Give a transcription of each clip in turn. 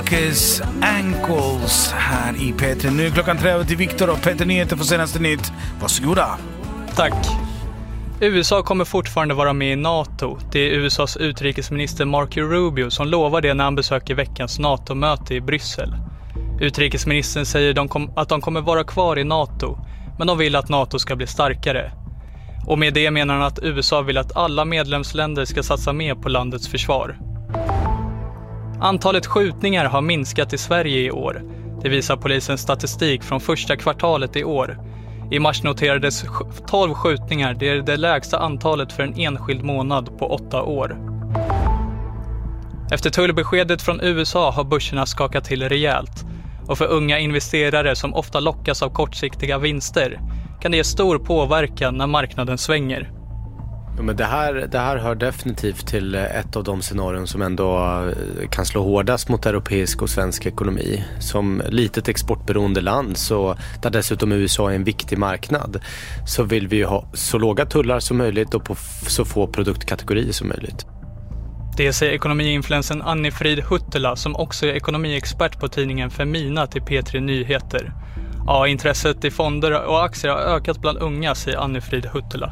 Marcus Ankles här i P3. Nu klockan 3 till Viktor och Peter Nyheter för senaste nytt. Varsågoda. Tack. USA kommer fortfarande vara med i NATO. Det är USAs utrikesminister Marco Rubio som lovar det när han besöker veckans NATO-möte i Bryssel. Utrikesministern säger att de kommer vara kvar i NATO, men de vill att NATO ska bli starkare. Och med det menar han att USA vill att alla medlemsländer ska satsa mer på landets försvar. Antalet skjutningar har minskat i Sverige i år. Det visar polisens statistik från första kvartalet i år. I mars noterades 12 skjutningar. Det är det lägsta antalet för en enskild månad på 8 år. Efter tullbeskedet från USA har börserna skakat till rejält. Och för unga investerare som ofta lockas av kortsiktiga vinster kan det ge stor påverkan när marknaden svänger. Ja, men det här hör definitivt till ett av de scenarion som ändå kan slå hårdast mot europeisk och svensk ekonomi. Som litet exportberoende land, så där dessutom USA är en viktig marknad, så vill vi ju ha så låga tullar som möjligt och på så få produktkategorier som möjligt. Det säger ekonomiinfluensen Anni-Frid Huttela, som också är ekonomiexpert på tidningen Femina, till P3 Nyheter. Ja, intresset i fonder och aktier har ökat bland unga, säger Anni-Frid Huttela.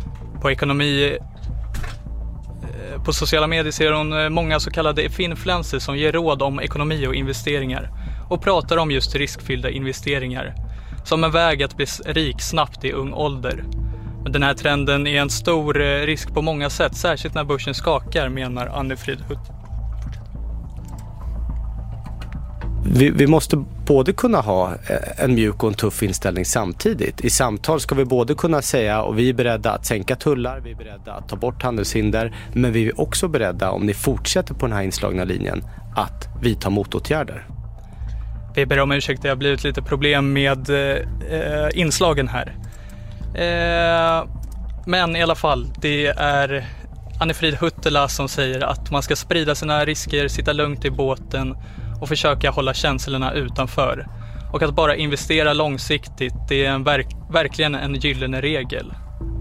På sociala medier ser hon många så kallade finfluencers som ger råd om ekonomi och investeringar och pratar om just riskfyllda investeringar som en väg att bli rik snabbt i ung ålder. Men den här trenden är en stor risk på många sätt, särskilt när börsen skakar, menar Anni-Frid Huttela. Vi måste både kunna ha en mjuk och en tuff inställning samtidigt. I samtal ska vi både kunna säga och vi är beredda att sänka tullar, vi är beredda att ta bort handelshinder, men vi är också beredda, om ni fortsätter på den här inslagna linjen, att vidta motåtgärder. Vi ber om ursäkt, det har blivit lite problem med inslagen här. Men i alla fall, det är Anni-Frid Huttela som säger att man ska sprida sina risker, sitta lugnt i båten och försöka hålla känslorna utanför. Och att bara investera långsiktigt, det är verkligen en gyllene regel.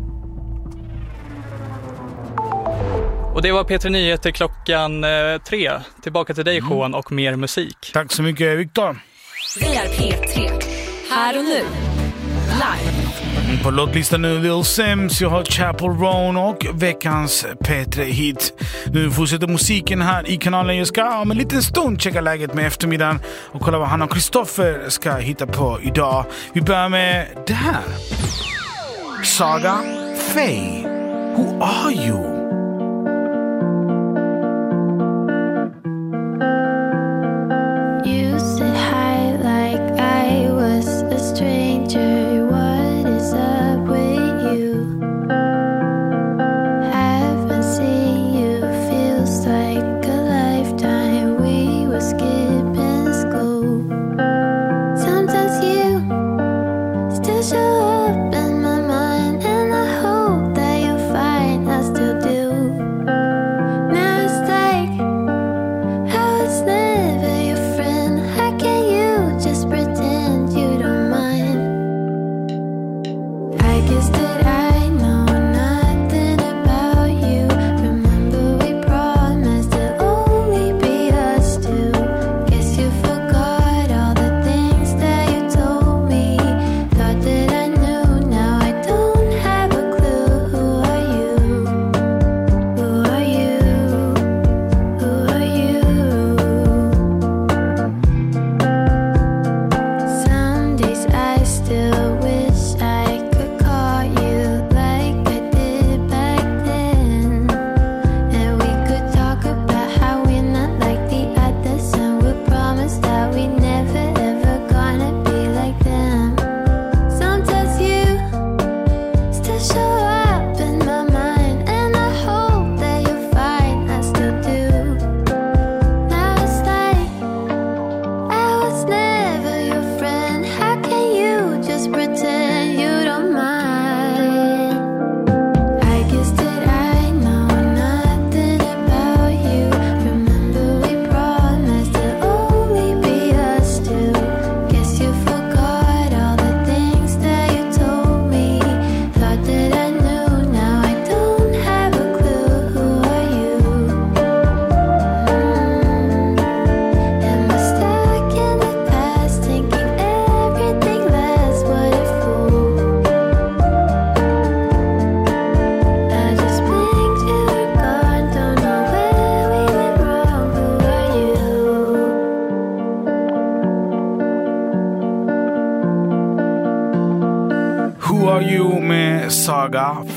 Och det var P3 Nyheter klockan 3. Tillbaka till dig, Johan, och mer musik. Tack så mycket, Viktor. Vi är P3. Här och nu. Live. På låtlistan nu Lil Sims, jag har Chapel Roan och veckans P3-hit. Nu fortsätter musiken här i kanalen. Jag ska om en liten stund checka läget med eftermiddagen och kolla vad han och Kristoffer ska hitta på idag. Vi börjar med det här. Saga Faye, Who Are You? Show up in my mind, and I hope that you find I still do.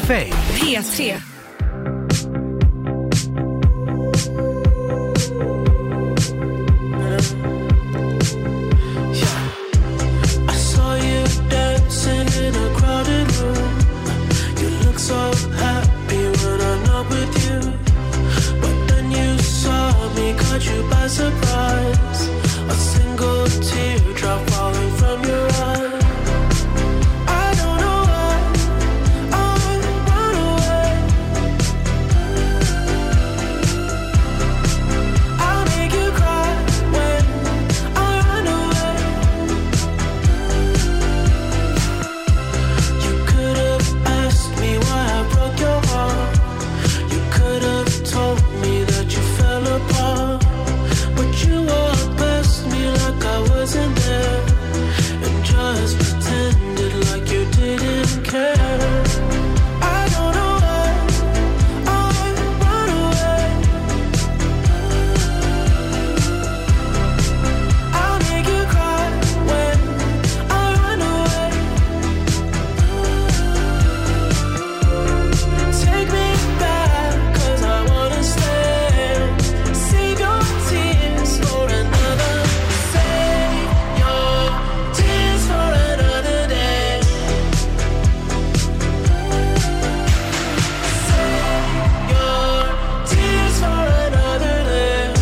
Faye. P3. So happy when I'm not with you, but then you saw me, caught you by surprise. A single teardrop falling from your eye. I don't know why I run away. I'll make you cry when I run away. You could have asked me why I broke your heart. You could have told me that you fell apart, but you walked past me like I wasn't there, and just pretended like you didn't care. I don't know why I run away. I'll make you cry when I run away. Take me back, 'cause I wanna stay. Save your tears for another. Save your tears for another day. Save your tears for another day.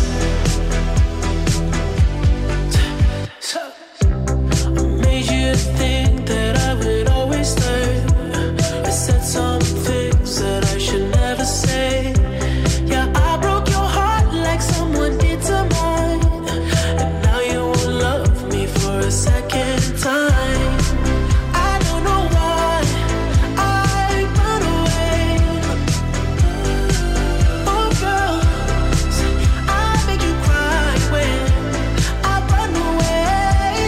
So I made you think that I would always stay. I said some things that I should never say. Yeah, I broke your heart like someone did to mine, and now you won't love me for a second time. I don't know why I run away. Oh girl, I make you cry when I run away.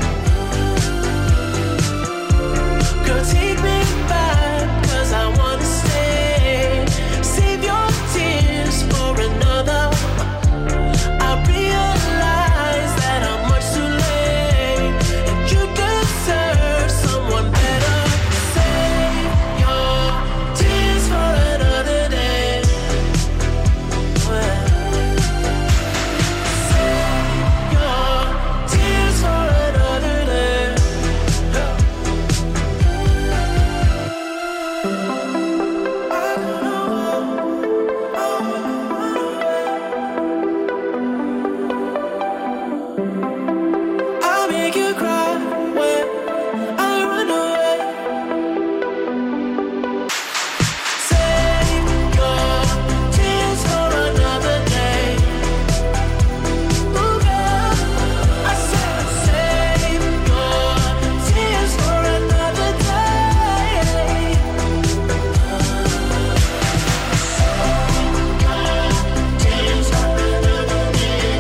Girl, take me back, 'cause I wanna stay. Save your tears for another. I realize that I'm much too late, and you deserve someone better. Save your tears for another day. Save your tears for another day. I'll make you cry when I run away. Save your tears for another day. Ooh, girl, I said save your tears for another day. Tears for another day.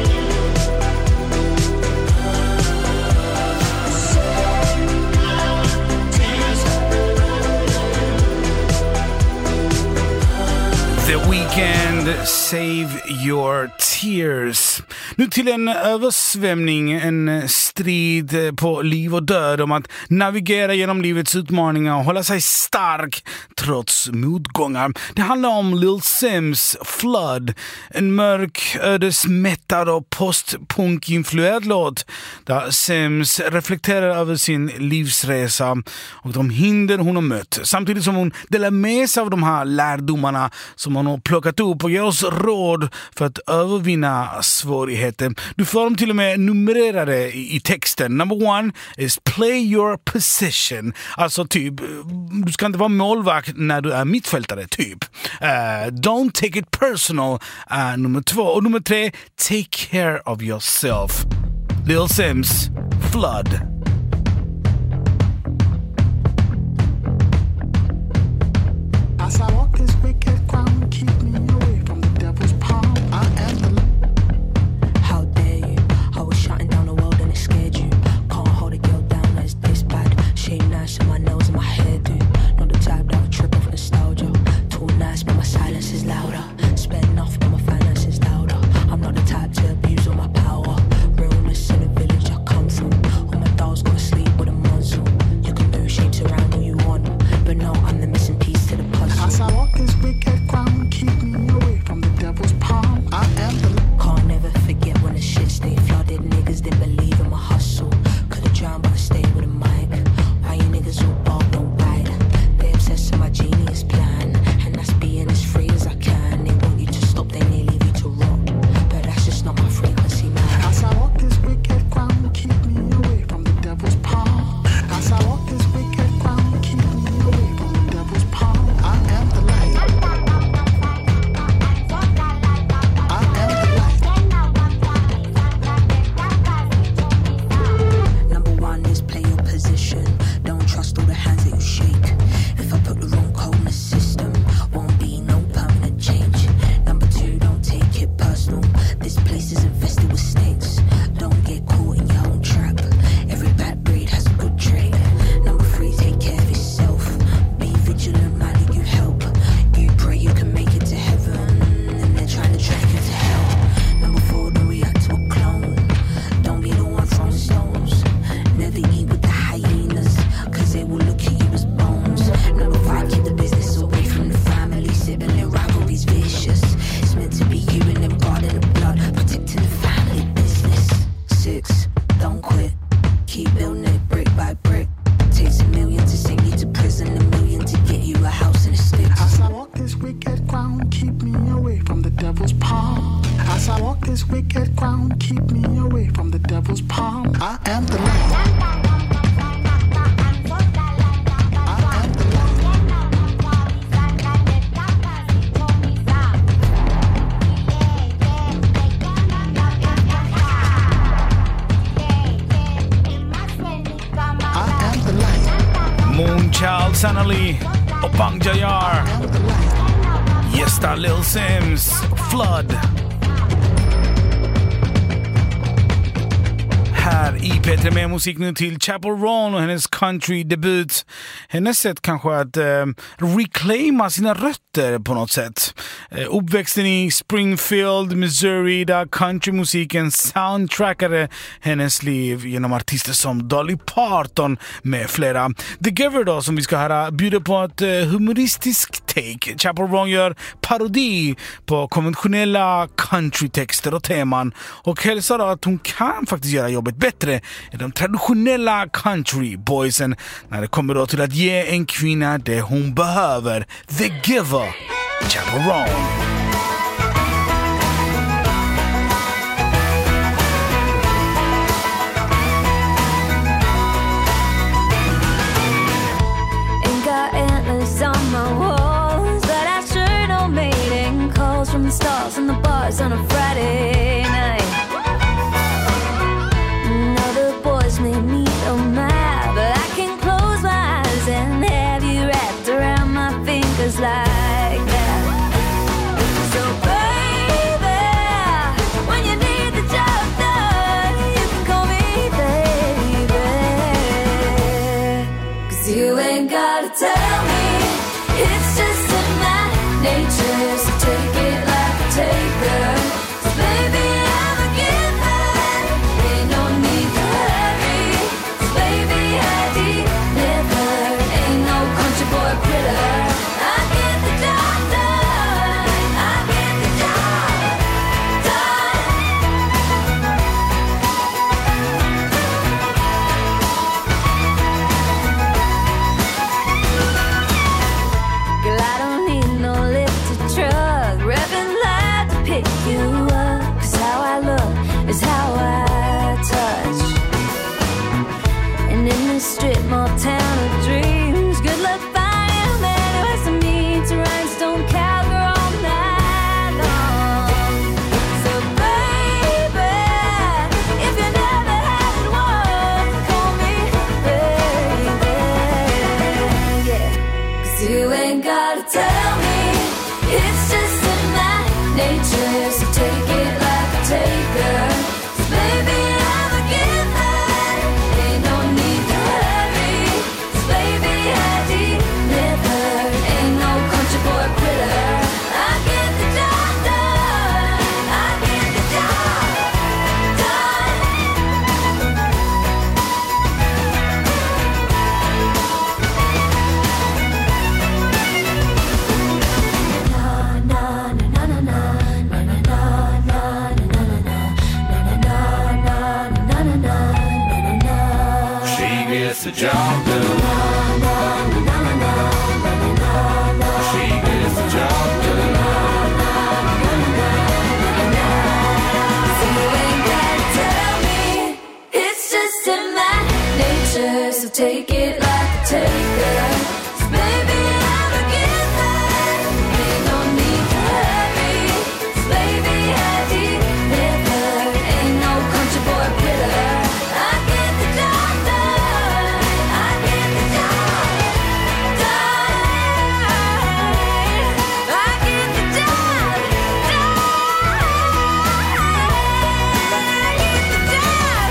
The Weeknd, Save Your Tears. Nu till en översvämning, en strid på liv och död om att navigera genom livets utmaningar och hålla sig stark trots motgångar. Det handlar om Lil Sims Flood, en mörk, ödesmättad och post-punk-influerad låt där Sims reflekterar över sin livsresa och de hinder hon har mött, samtidigt som hon delar med sig av de här lärdomarna som hon har plockat upp och ger oss råd för att övervinna svårigheter. Du får dem till och med numrerade i texten. Number 1 is play your position. Alltså typ, du ska inte vara målvakt när du är mittfältare, typ. Don't take it personal. Nummer 2. Och nummer 3, take care of yourself. Lil Sims, Flood. As I walk this wicked ground, keep me away from the devil's palm. I am the... How dare you? I was shutting down the world and it scared you. Can't hold a girl down as this bad. She ain't nice in my nails and my hairdo. Not the type that would trip off nostalgia. Too nice but my silence is louder. Spend enough but my finances louder. I'm not the type to abuse all my power. Realness in the village I come from. All my dolls As I walk this wicked ground, keep me away from the devil's palm. I am the light. Moonchild, Sanali och Bang Jayar. Gästar Lil Sims, Flood. Här i P3 med musik nu till Chappell Roan och hennes country-debut. Hennes sätt kanske att reclaima sina rötter på något sätt. Uppväxten i Springfield, Missouri, där countrymusiken soundtrackade hennes liv genom artister som Dolly Parton med flera. The Giver då, som vi ska höra, bjuder på ett humoristisk take. Chappell Roan gör parodi på konventionella countrytexter och teman och hälsar då att hon kan faktiskt göra jobbet bättre än de traditionella countryboysen när det kommer då till att ge en kvinna det hon behöver. The Giver, Chappell Roan. From the stars and the bars on a Friday night. Other boys may meet on my, but I can close my eyes and have you wrapped around my fingers like that. So baby, when you need the job done, you can call me baby. 'Cause you ain't gotta tell me, it's just in my nature, so take it like a taker. So baby, I'm a giver, ain't no need to hurry. So baby, I deliver, ain't no country boy quitter. I get the job done, I get the job done. Girl, I don't need no lifted truck, revving loud to pick you up. 'Cause how I look is how I touch. And in this strip mall town of dreams, good luck finding a man who has to meet to rhinestone cowgirl all night long. So baby, if you never had one, call me baby, yeah. 'Cause you ain't gotta tell me, it's just in my nature, so take it like a taker. So baby, I'm a giver, ain't no need to hurry. So baby, I deliver, ain't no country boy quitter. I get the job done, I get the job done. She gets the job done. She gets the job done. So you ain't gotta tell me, it's just in my nature, so take it like a taker. So baby, I'm a giver, ain't no need to hurry. So baby, I deliver, ain't no country boy quitter. I get the job done, I get the job done. I get the job done. I get the job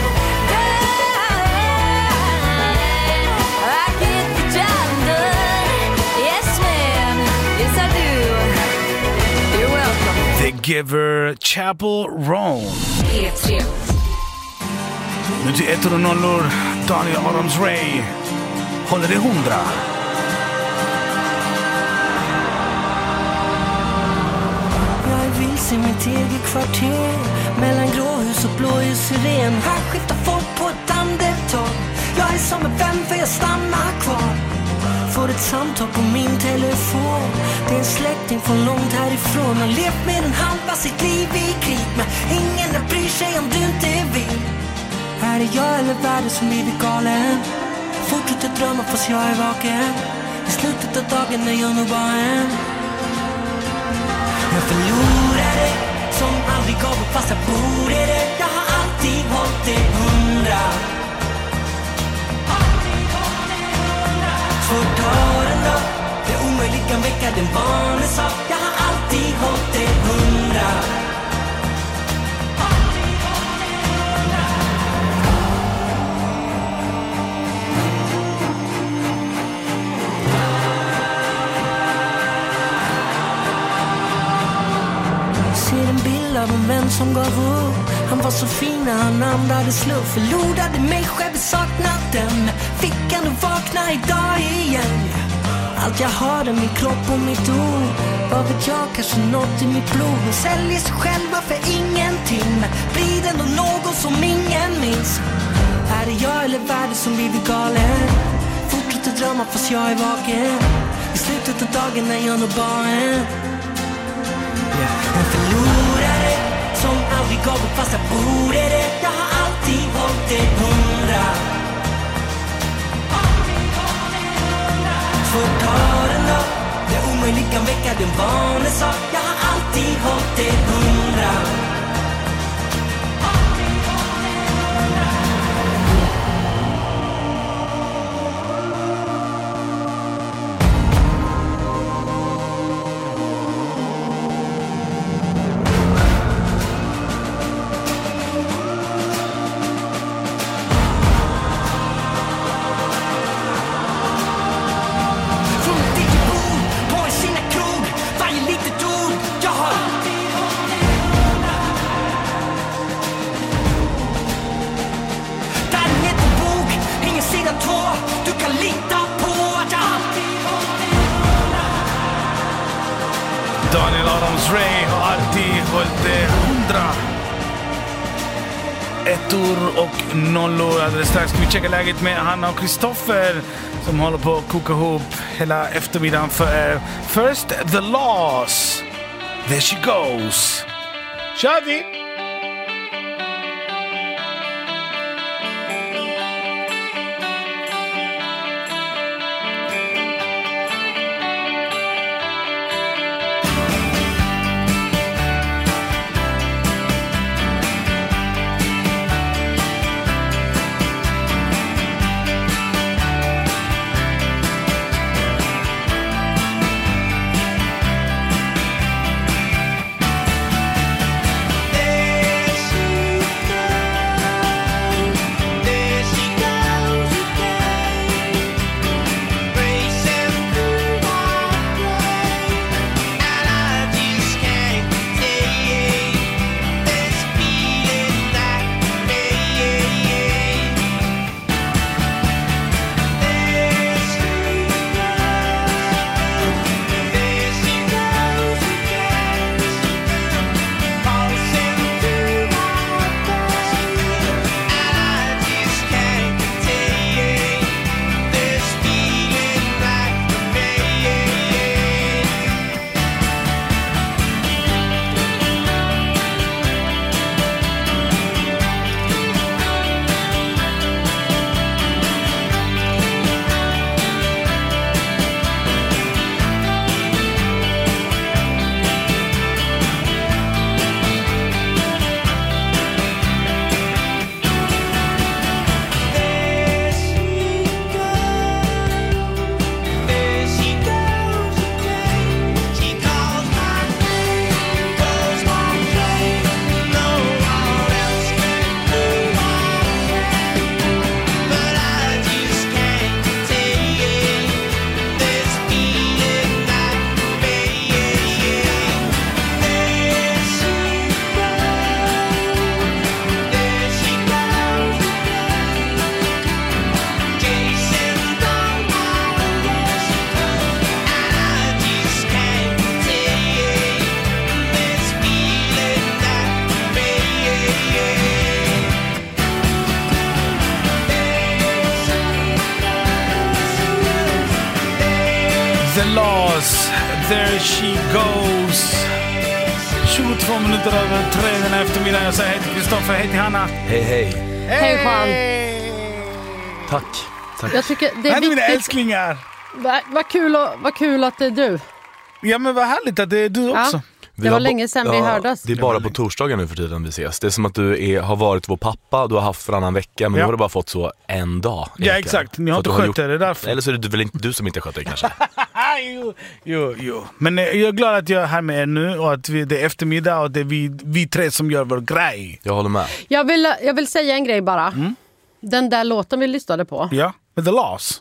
done. I get the job done. Yes, ma'am. Yes, I do. You're welcome. The Giver, Chappell Roan. P3. Nu till 100, Daniel Adams-Ray. Håller det 100. Jag är vilse i mitt eget kvarter, mellan gråhus och blåljussyren. Här skiftar folk på ett andetag. Jag är som en vän för jag stannar kvar. Får ett samtal på min telefon. Det är en släkting från långt härifrån. Har levt med en halva sitt liv i krig, men ingen bryr sig om du inte vill. Här är jag eller världen som blivit galen. Fortsätter drömma fast jag är vaken. I slutet av dagen är jag nog bara en. Jag förlorade som aldrig gav upp fast jag borde det. Jag har alltid hållit det 100. Svårt ta den då. Det omöjligt kan väcka den vanliga sak. Jag har alltid hållit det 100. Ser en bild av en vän som gav upp. Han var så fin när han andades luft. Förlorade mig själv, saknat den. Fick han att vakna idag igen. Allt jag har är min kropp och mitt ord. Vad vet jag, kanske något i mitt blod. Men säljer sig själva för ingenting. Men blir det ändå någon som ingen minns. Här är jag eller världen som blivit galen. Fortsätter drömma fast jag är vaken. I slutet av dagen är jag nog bara en. En förlorare som aldrig gav upp fast jag borde det. Jag har alltid hållit det 100. Svårt ta den då. Det omöjligt kan väcka den vanliga sak. Jag har alltid hållit det 100. Daniel Adams-Ray har alltid hållit 100. Ettor och nollor. Alldeles strax ska vi checka läget med Hanna och Kristoffer som håller på att koka ihop hela eftermiddagen för First the Loss. There she goes. Kör vi! Hey Laws, There She Goes. 22 minuter över 3 den eftermiddagen. Jag säger hej till Kristoffer, hej till Hanna. Hej, hej. Hej Juan. Tack. Jag tycker det är Hej mina viktigt. älsklingar. Vad kul att det är du. Ja men vad härligt att det är du också. Det var länge sedan vi hördes. Det är bara på torsdagar nu för tiden vi ses. Det är som att du har varit vår pappa, du har haft varannan vecka, men nu har du bara fått så en dag. Ja exakt, ni har inte skött det därför. Eller så är det väl inte du som inte sköter det kanske. Jo. Men jag är glad att jag är här med er nu och att det är eftermiddag och det är vi tre som gör vår grej. Jag håller med. Jag vill säga en grej bara. Den där låten vi lyssnade på. Ja, The Laws.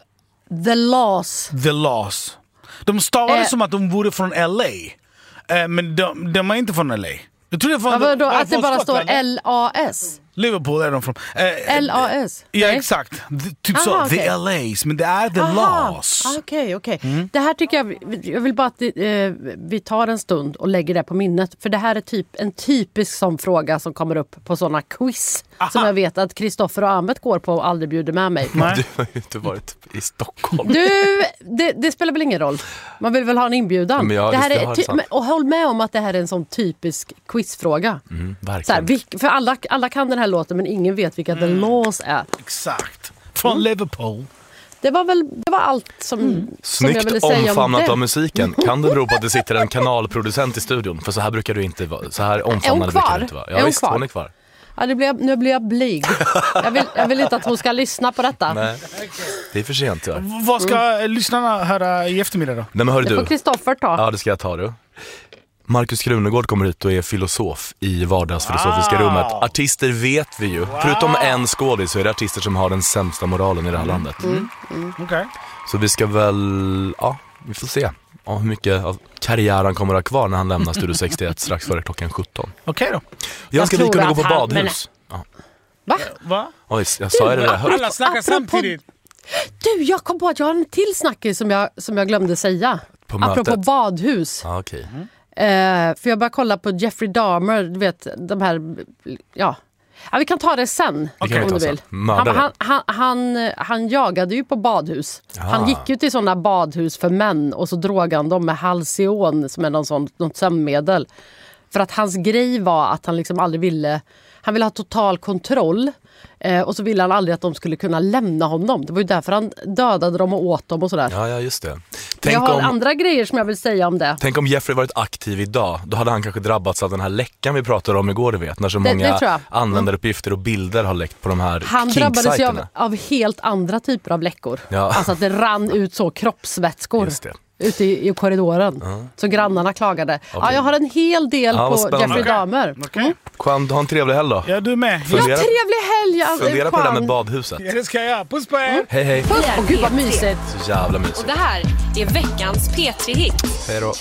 The Laws. De stavade som att de vore från LA. Men de är inte från LA. Jag tror det att det bara står LAS. Liverpool är de från. LAS? Ja, exakt. Typ så, okay. The LAs, men det är The Laws. Okej. Det här tycker jag vill bara att vi tar en stund och lägger det på minnet. För det här är typ en typisk sån fråga som kommer upp på såna quiz. Som jag vet att Kristoffer och Ahmet går på och aldrig bjuder med mig. Du har ju inte varit i Stockholm. Det spelar väl ingen roll. Man vill väl ha en inbjudan. Men det här är och håll med om att det här är en sån typisk quizfråga. Verkligen. För alla kan den här låten, men ingen vet vilka The Laws är. Exakt. Från Liverpool. Det var allt som jag ville säga om det. Omfamnat av musiken. Kan det bero på att det sitter en kanalproducent i studion? För så här brukar du inte vara. Så här omfamnade brukar du inte vara. Ja, visst, hon är kvar. Ja, nu blir jag blyg. Jag vill inte att hon ska lyssna på detta. Nej, det är för sent tyvärr. Vad ska lyssnarna höra i eftermiddag då? Nej, men hör det får Kristoffer ta. Ja, det ska jag ta du. Markus Krunegård kommer hit och är filosof i vardagsfilosofiska rummet. Artister vet vi ju. Förutom en skådis så är det artister som har den sämsta moralen i det här landet. Okay. Så vi ska väl, vi får se hur mycket av karriären kommer att ha kvar när han lämnar Studio 61 strax före klockan 17. Okej då. Jag ska vi kunna gå på badhus. Va? Oj, jag sa det där högt. Alla snackar samtidigt. Du, jag kom på att jag har en till snackis som jag glömde säga. Apropå badhus. Okej. För jag bara kolla på Jeffrey Dahmer, du vet, de här, ja vi kan ta det sen om du vill. Han jagade ju på badhus. Han gick ju till sådana badhus för män och så drog han dem med Halcyon som är något sömnmedel. För att hans grej var att han liksom aldrig ville ha total kontroll. Och så ville han aldrig att de skulle kunna lämna honom. Det var ju därför han dödade dem och åt dem och sådär. Ja, just det. Jag har andra grejer som jag vill säga om det. Tänk om Jeffrey varit aktiv idag. Då hade han kanske drabbats av den här läckan vi pratade om igår, du vet. När så många användaruppgifter och bilder har läckt på de här Han drabbades ju av helt andra typer av läckor. Ja. Alltså att det rann ut så kroppsvätskor. Just det. Ute i korridoren. Så grannarna klagade. Okay. Ja, jag har en hel del på Jeffrey Dahmer. Okay. Juan, ha en trevlig helg då. Ja, du med. Trevlig helg. Fundera på det där med badhuset. Ja, det ska jag. Puss på er. Hej. Puss. Och gud vad mysigt. Så jävla mysigt. Och det här är veckans P3-hit. Hej då.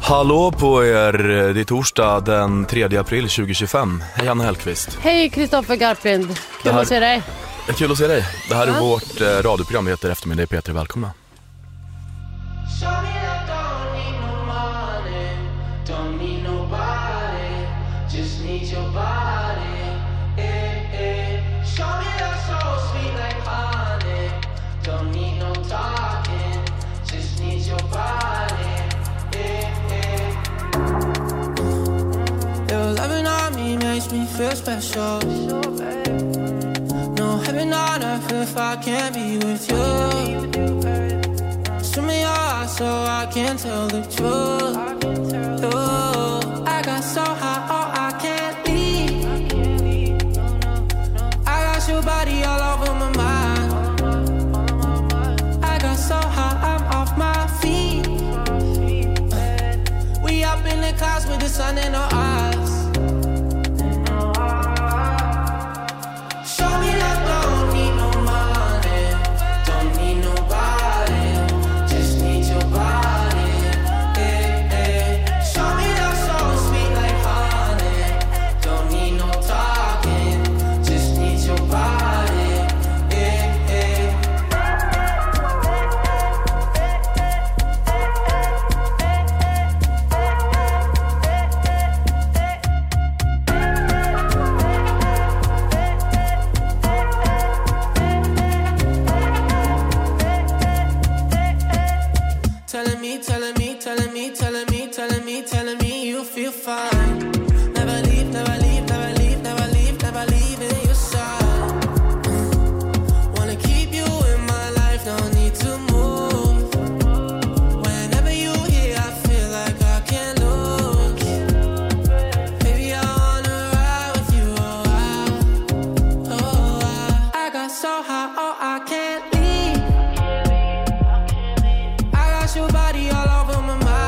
Hallå på er, det är torsdag den 3 april 2025. Hej Anna Hellqvist. Hej Kristoffer Garplind, kul att se dig. Kul att se dig. Det här är vårt radioprogram, det heter Eftermiddag i P3, välkomna. Loving on me makes me feel special. No heaven on earth if I can't be with you. Show me your eyes so I can tell the truth. Oh, I got so high, oh I can't leave. I got your body all over my mind. I got so high, I'm off my feet. We up in the clouds with the sun in our eyes. Telling me you feel fine. Never leave, never leave, never leave, never leave, never leave in your side. Wanna keep you in my life, no need to move. Whenever you're here, I feel like I can't lose. Baby, I wanna ride with you, I got so high, oh I can't leave. I got your body all over my mind.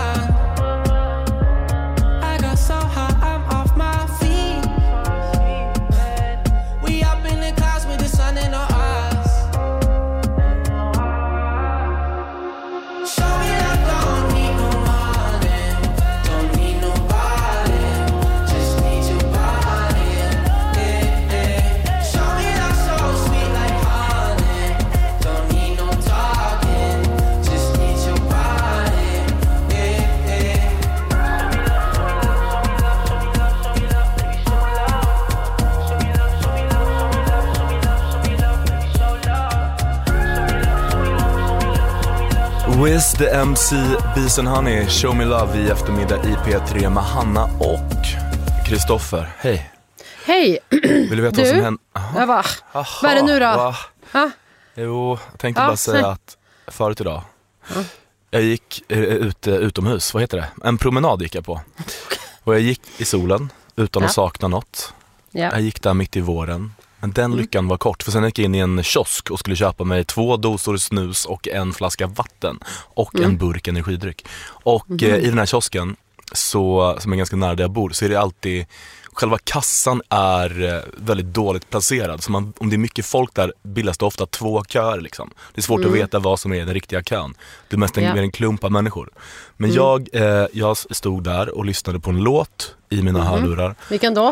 Wiz the MC, Bees and Honey, Show Me Love i eftermiddag i P3 med Hanna och Kristoffer. Hej. Hej. Vill du veta vad som händer? Vad är det nu då? Jo, jag tänkte bara säga att förut idag jag gick utomhus, vad heter det? En promenad gick jag på. Och jag gick i solen utan att sakna något. Jag gick där mitt i våren. Men den lyckan var kort, för sen gick jag in i en kiosk och skulle köpa mig 2 dosor snus och en flaska vatten och en burk energidryck. Och i den här kiosken, så, som är ganska nära där jag bor, så är det alltid, själva kassan är väldigt dåligt placerad. Så om det är mycket folk där bildas det ofta 2 köer liksom. Det är svårt att veta vad som är den riktiga kön. Det är mest en klump av människor. Men jag stod där och lyssnade på en låt i mina hörlurar. Vilken då?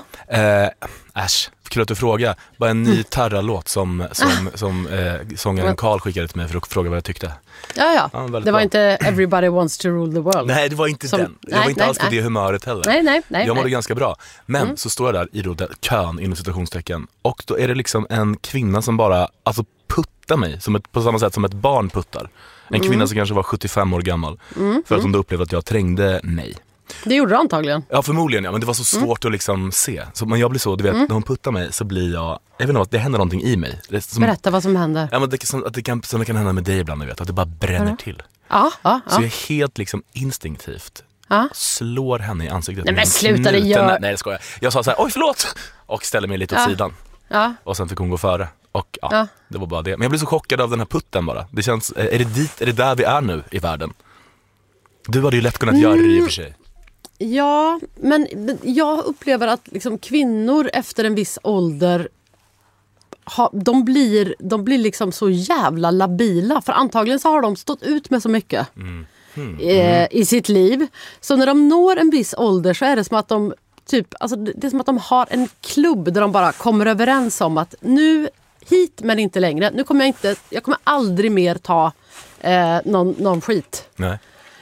Kul att du frågar. Bara en ny Terra-låt som sångaren Carl skickade till mig för att fråga vad jag tyckte. Ja, det var inte Everybody Wants to Rule the World. Nej, det var inte den. Jag var inte alls på det humöret heller. Nej. Jag mådde ganska bra. Men så står jag där i då kön inom citationstecken. Och då är det liksom en kvinna som bara puttar mig på samma sätt som ett barn puttar. En kvinna som kanske var 75 år gammal. För att hon då upplevde att jag trängde mig. Det gjorde du antagligen. Ja, förmodligen, men det var så svårt att liksom se. Så, men jag blir så, du vet, när hon puttar mig så blir jag vet inte, det händer någonting i mig. Berätta vad som händer. Ja, men det kan hända med dig ibland, du vet, att det bara bränner till. Ja. Så jag är helt liksom instinktivt slår henne i ansiktet. Nej, men sluta det gör. Nej, det skojar. Jag sa så här, oj förlåt! Och ställer mig lite åt sidan. Ja. Och sen fick hon gå före. Och det var bara det. Men jag blev så chockad av den här putten bara. Det känns, är det där vi är nu i världen? Du hade ju lätt kunnat göra det i och för sig. Ja, men jag upplever att liksom kvinnor efter en viss ålder de blir liksom så jävla labila. För antagligen så har de stått ut med så mycket. i sitt liv. Så när de når en viss ålder så är det som att de typ, alltså det är som att de har en klubb där de bara kommer överens om att nu hit men inte längre. Nu kommer jag kommer aldrig mer ta någon skit. Nej.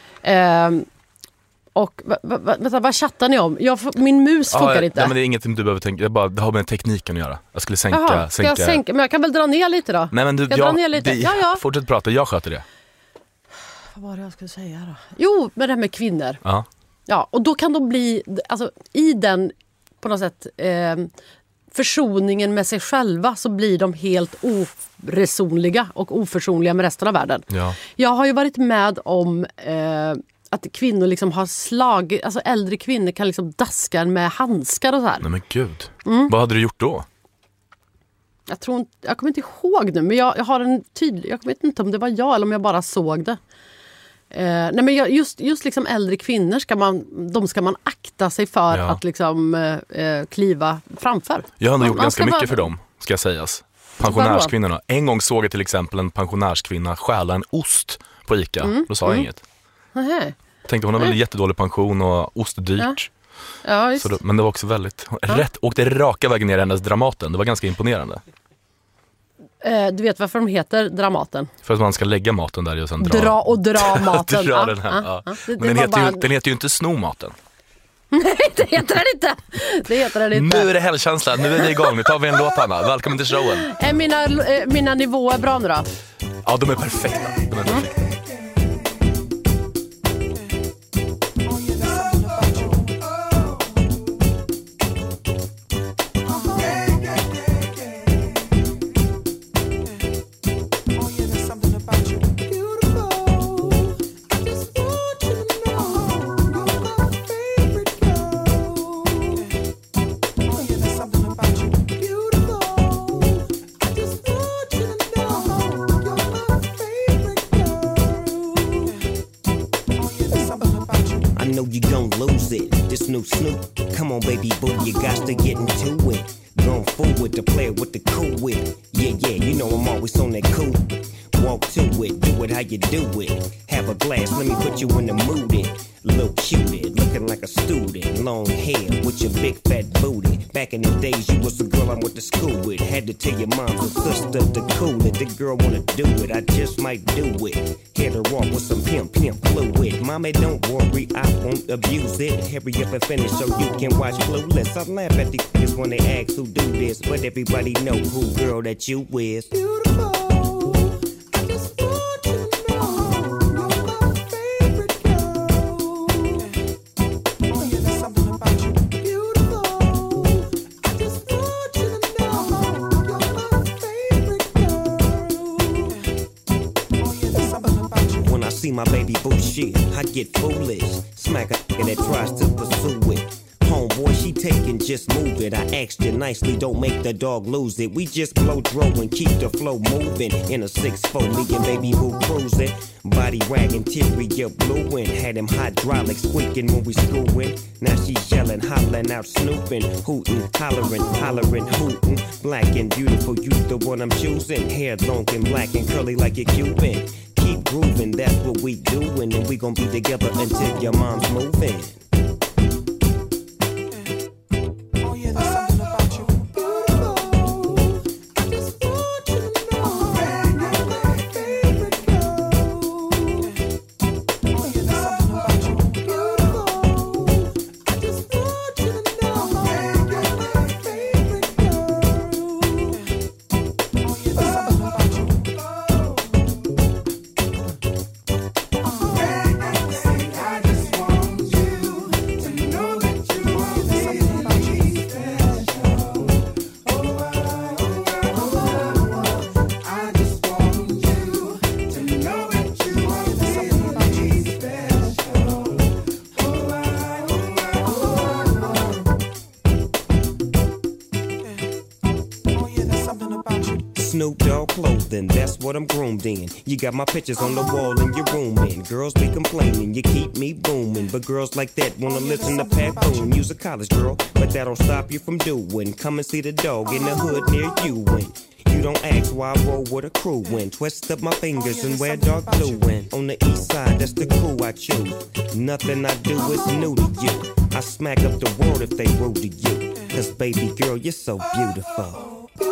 Och vad chattar ni om? Min mus funkar inte. Nej, men det är ingenting du behöver tänka. Det har med tekniken att göra. Jag skulle sänka. Jaha, ska jag sänka? Men jag kan väl dra ner lite då? Nej, men dra ner lite? Ja. Fortsätt prata, jag sköter det. Vad var det jag skulle säga då? Jo, med det här med kvinnor. Ja. Ja, och då kan de bli, alltså i den på något sätt försoningen med sig själva så blir de helt oresonliga och oförsonliga med resten av världen. Ja. Jag har ju varit med om att kvinnor liksom har slagit, alltså äldre kvinnor kan liksom daska med handskar och så här. Nej men gud, vad hade du gjort då? Jag kommer inte ihåg nu, men jag har en tydlig, jag vet inte om det var jag eller om jag bara såg det. Nej men just liksom äldre kvinnor ska man akta sig för att liksom kliva framför. Jag har gjort ganska mycket för dem, ska jag sägas. Pensionärskvinnorna. En gång såg jag till exempel en pensionärskvinna stjäla en ost på Ica. Då sa jag inget. Jag tänkte hon har väl en jättedålig pension och ost är dyrt. Ja, just. Men det var också väldigt åkte raka vägen ner hennes Dramaten. Det var ganska imponerande. Du vet varför de heter Dramaten? För att man ska lägga maten där och sen dra maten. dra den här. Men den heter ju inte Snomaten. Nej, det heter den inte. Nu är det helgkänsla, nu är det igång. Nu tar vi en låt, Hanna. Välkommen till showen. Är mina nivåer bra nu då? Ja, de är perfekta. Snoop, come on baby boo, you got to get into it. Going forward to play with the cool wit. Yeah, you know I'm always on that cool. Walk to it, do it how you do it. Have a glass, let me put you in the mood. Little cutie, looking like a student. Long hair with your big fat booty. Back in the days you was the girl I went to school with. Had to tell your mom and sister to cool it. The girl wanna do it, I just might do it. Hit her off with some pimp fluid. Mommy don't worry, I won't abuse it. Hurry up and finish so you can watch Clueless. I laugh at these niggas when they ask who do this, but everybody know who girl that you is. Beautiful. See my baby boo shit, I get foolish. Smack a nigga that tries to pursue it. Homeboy, she taking, just move it. I asked you nicely, don't make the dog lose it. We just blow dro and keep the flow moving. In a 6'4", me and baby boo cruising. Body wagging, interior blueing. Had them hydraulics squeaking when we screwing. Now she yelling, hollering out, snooping, hooting, hollering, hooting. Black and beautiful, you the one I'm choosing. Hair long and black and curly like a Cuban. Keep grooving, that's what we doing, and we gon' be together until your mom's moving. Snoop Dogg clothing, that's what I'm groomed in. You got my pictures on the wall in your room, and girls be complaining, you keep me booming. But girls like that wanna listen to Pat Boone. You's a college girl, but that don't stop you from doing. Come and see the dog in the hood near you, and You don't ask why I roll with a crew when twist up my fingers and wear dark blue when on the east side, that's the crew I choose. Nothing I do is new to you. I smack up the world if they rude to you. Cause baby girl, you're so beautiful.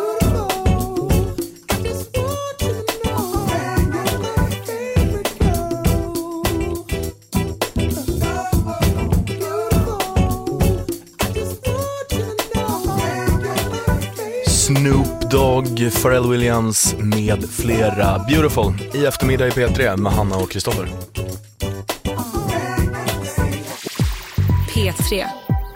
Snoop Dogg, Pharrell Williams med flera. Beautiful i eftermiddag i P3 med Hanna och Kristoffer. P3.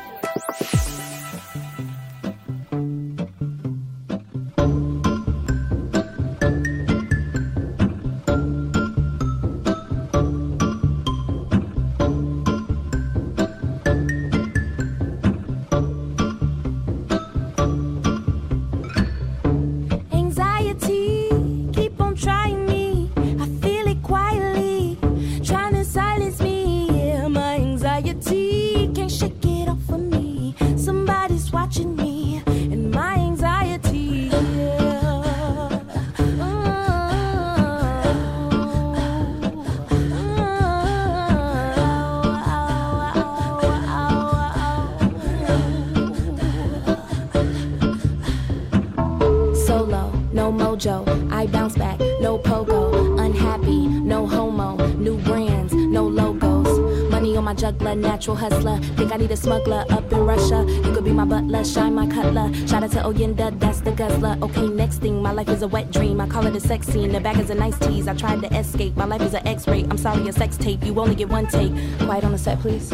I bounce back, no pogo. Unhappy, no homo. New brands, no logos. Money on my juggler, natural hustler. Think I need a smuggler up in Russia. You could be my butler, shine my cutler. Shout out to Oyenda, that's the guzzler. Okay, next thing, my life is a wet dream. I call it a sex scene, the back is a nice tease. I tried to escape, my life is an X-ray. I'm sorry, a sex tape, you only get one take. Quiet on the set, please.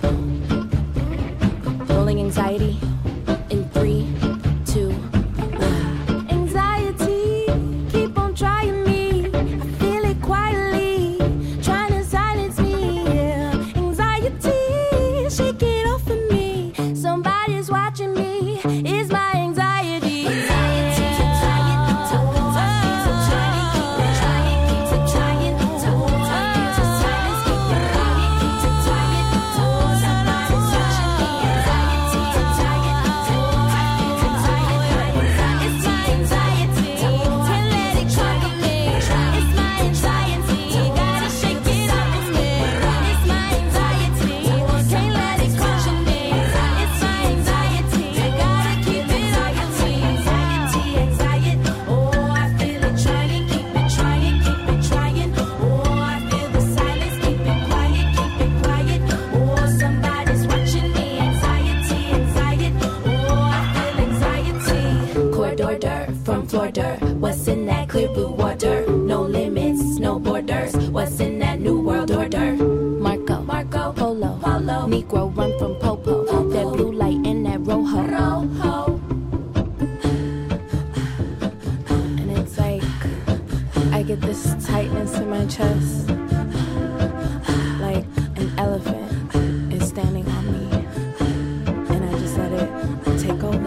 Rolling anxiety in 3, 2, what's in that clear blue water? No limits, no borders. What's in that new world order? Marco, Polo, Negro run from Popo. That blue light in that rojo. And it's like I get this tightness in my chest, like an elephant is standing on me, and I just let it take over.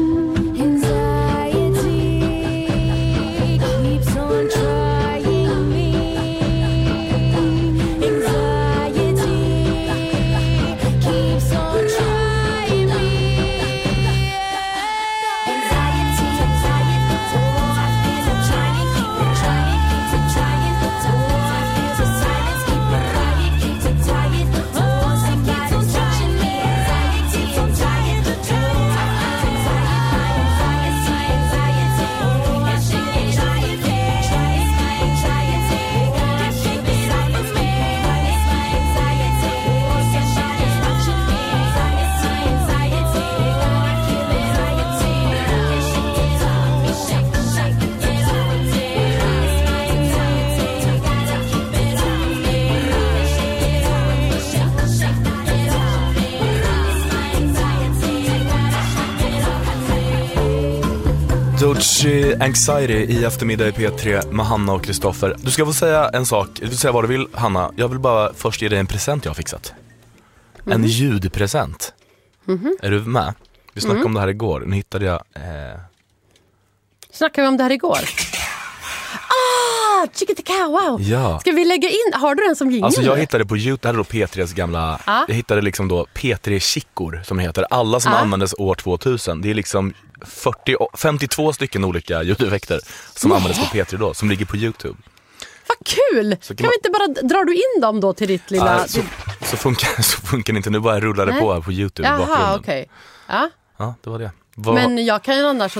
Dochi Anxiety i eftermiddag i P3 med Hanna och Kristoffer. Du ska få säga en sak, du får säga vad du vill, Hanna. Jag vill bara först ge dig en present jag har fixat. En ljudpresent. Är du med? Vi snackade om det här igår. Nu hittade jag... Snackade vi om det här igår? Chikitika, wow. Ja. Ska vi lägga in, har du den som jingel? Alltså jag hittade på YouTube, det här är då P3s gamla, jag hittade liksom då P3-chickor som heter, alla som användes år 2000. Det är liksom 52 stycken olika ljudeffekter som användes på P3 då, som ligger på YouTube. Vad kul! Kan vi inte bara, drar du in dem då till ditt lilla... Så funkar det inte, nu bara rullar det på här på YouTube. Jaha, okej. Ja. Ja, det var det. Men jag kan ju annars...